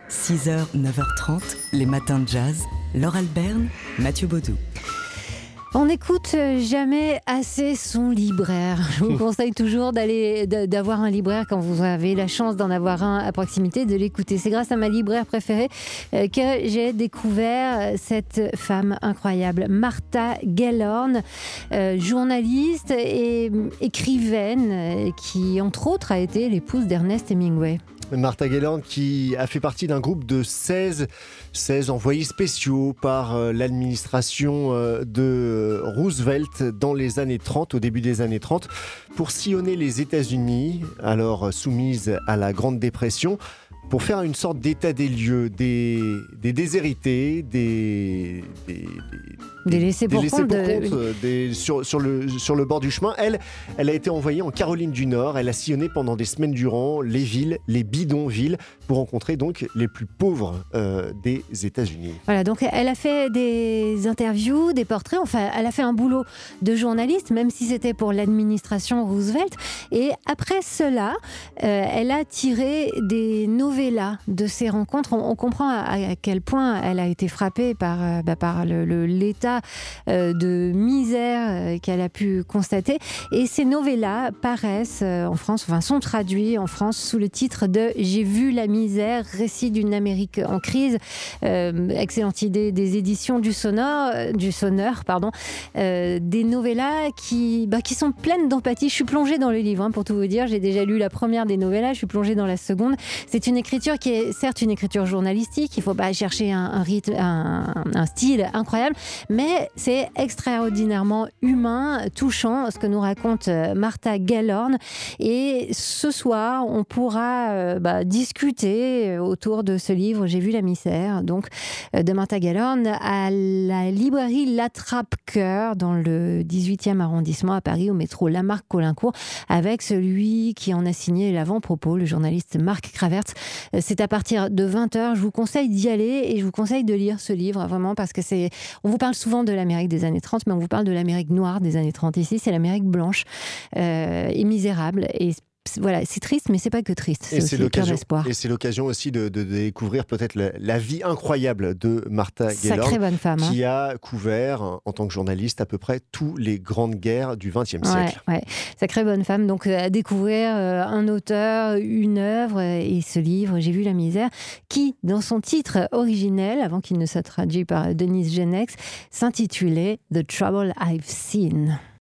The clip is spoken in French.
6h, 9h30, les matins de jazz. Laure Alberne, Mathieu Baudou. On n'écoute jamais assez son libraire. Je vous conseille toujours d'avoir un libraire quand vous avez la chance d'en avoir un à proximité, de l'écouter. C'est grâce à ma libraire préférée que j'ai découvert cette femme incroyable, Martha Gellhorn, journaliste et écrivaine qui, entre autres, a été l'épouse d'Ernest Hemingway. Martha Gellhorn qui a fait partie d'un groupe de 16 envoyés spéciaux par l'administration de Roosevelt dans les années 30, au début des années 30, pour sillonner les États-Unis, alors soumises à la Grande Dépression, pour faire une sorte d'état des lieux, des déshérités, des laissés pour compte sur le bord du chemin. Elle a été envoyée en Caroline du Nord. Elle a sillonné pendant des semaines durant les villes, les bidonvilles, pour rencontrer donc les plus pauvres des États-Unis. Voilà, donc elle a fait des interviews, des portraits. Enfin, elle a fait un boulot de journaliste, même si c'était pour l'administration Roosevelt. Et après cela, elle a tiré des novellas de ces rencontres. On comprend à quel point elle a été frappée par l'état de misère qu'elle a pu constater. Et ces novellas paraissent en France, sont traduits en France sous le titre de « J'ai vu la misère, récit d'une Amérique en crise ». Excellente idée des éditions du Sonneur, des novellas qui sont pleines d'empathie. Je suis plongée dans le livre, pour tout vous dire. J'ai déjà lu la première des novellas, je suis plongée dans la seconde. C'est une écriture qui est certes une écriture journalistique, il ne faut pas chercher un rythme, un style incroyable, mais c'est extraordinairement humain, touchant, ce que nous raconte Martha Gellhorn. Et ce soir, on pourra discuter autour de ce livre « J'ai vu la misère », donc de Martha Gellhorn, à la librairie L'Attrape-Cœur, dans le 18e arrondissement à Paris, au métro Lamarck-Caulaincourt, avec celui qui en a signé l'avant-propos, le journaliste Marc Kravertz. C'est à partir de 20h. Je vous conseille d'y aller et je vous conseille de lire ce livre, vraiment, parce que on vous parle souvent de l'Amérique des années 30, mais on vous parle de l'Amérique noire des années 30. Ici, c'est l'Amérique blanche et misérable. Et voilà, c'est triste, mais c'est pas que triste. C'est aussi le cœur d'espoir. Et c'est l'occasion aussi de découvrir peut-être la vie incroyable de Martha Gellhorn. Sacrée bonne femme. Qui a couvert, en tant que journaliste, à peu près toutes les grandes guerres du XXe siècle. Ouais. Sacrée bonne femme. Donc, à découvrir un auteur, une œuvre et ce livre, J'ai vu la misère, qui, dans son titre originel, avant qu'il ne soit traduit par Denise Genex, s'intitulait The Trouble I've Seen.